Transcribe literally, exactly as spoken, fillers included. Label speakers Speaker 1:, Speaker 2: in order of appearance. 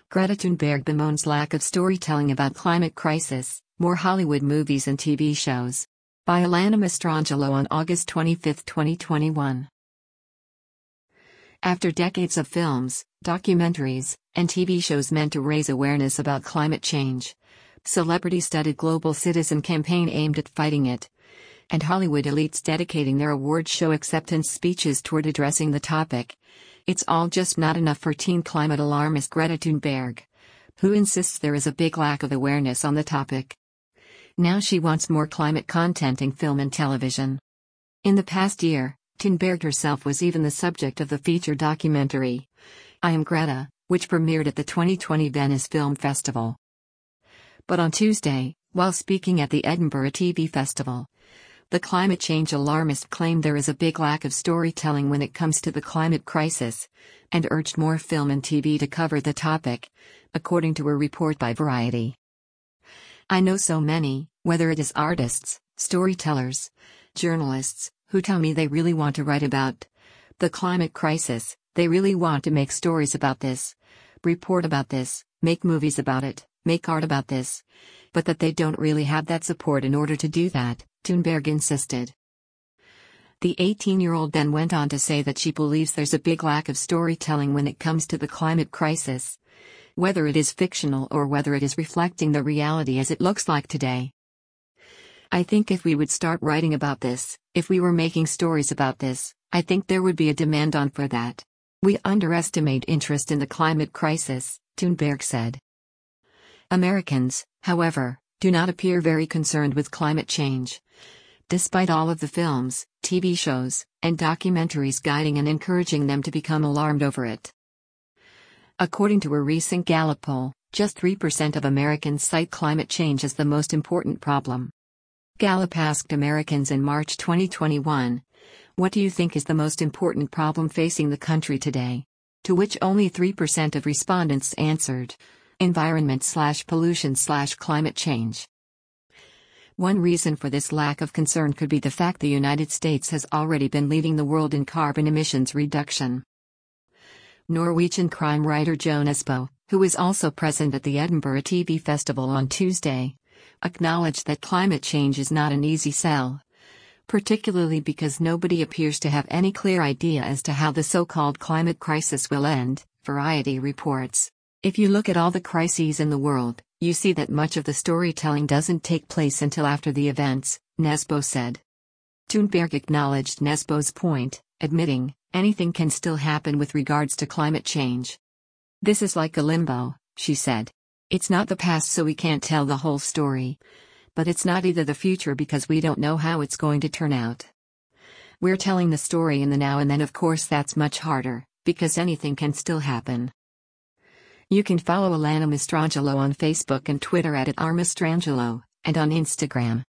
Speaker 1: Greta Thunberg bemoans lack of storytelling about climate crisis, more Hollywood movies and T V shows. By Alana Mastrangelo on August twenty-fifth, twenty twenty-one. After decades of films, documentaries, and T V shows meant to raise awareness about climate change, celebrity-studded global citizen campaign aimed at fighting it, and Hollywood elites dedicating their award show acceptance speeches toward addressing the topic, it's all just not enough for teen climate alarmist Greta Thunberg, who insists there is a big lack of awareness on the topic. Now she wants more climate content in film and television. In the past year, Thunberg herself was even the subject of the feature documentary, I Am Greta, which premiered at the twenty twenty Venice Film Festival. But on Tuesday, while speaking at the Edinburgh T V Festival, the climate change alarmist claimed there is a big lack of storytelling when it comes to the climate crisis, and urged more film and T V to cover the topic, according to a report by Variety. I know so many, whether it is artists, storytellers, journalists, who tell me they really want to write about the climate crisis, they really want to make stories about this, report about this, make movies about it, make art about this, but that they don't really have that support in order to do that, Thunberg insisted. The eighteen-year-old then went on to say that she believes there's a big lack of storytelling when it comes to the climate crisis, whether it is fictional or whether it is reflecting the reality as it looks like today. I think if we would start writing about this, if we were making stories about this, I think there would be a demand on for that. We underestimate interest in the climate crisis, Thunberg said. Americans, however, do not appear very concerned with climate change, despite all of the films, T V shows, and documentaries guiding and encouraging them to become alarmed over it. According to a recent Gallup poll, just three percent of Americans cite climate change as the most important problem. Gallup asked Americans in March twenty twenty-one, "What do you think is the most important problem facing the country today?" To which only three percent of respondents answered, environment slash pollution slash climate change. One reason for this lack of concern could be the fact the United States has already been leading the world in carbon emissions reduction. Norwegian crime writer Jo Nesbø, who was also present at the Edinburgh T V Festival on Tuesday, acknowledged that climate change is not an easy sell, particularly because nobody appears to have any clear idea as to how the so-called climate crisis will end, Variety reports. If you look at all the crises in the world, you see that much of the storytelling doesn't take place until after the events, Nesbø said. Thunberg acknowledged Nesbø's point, admitting, anything can still happen with regards to climate change. This is like a limbo, she said. It's not the past, so we can't tell the whole story. But it's not either the future because we don't know how it's going to turn out. We're telling the story in the now, and then of course that's much harder, because anything can still happen. You can follow Alana Mastrangelo on Facebook and Twitter at, at r mastrangelo, and on Instagram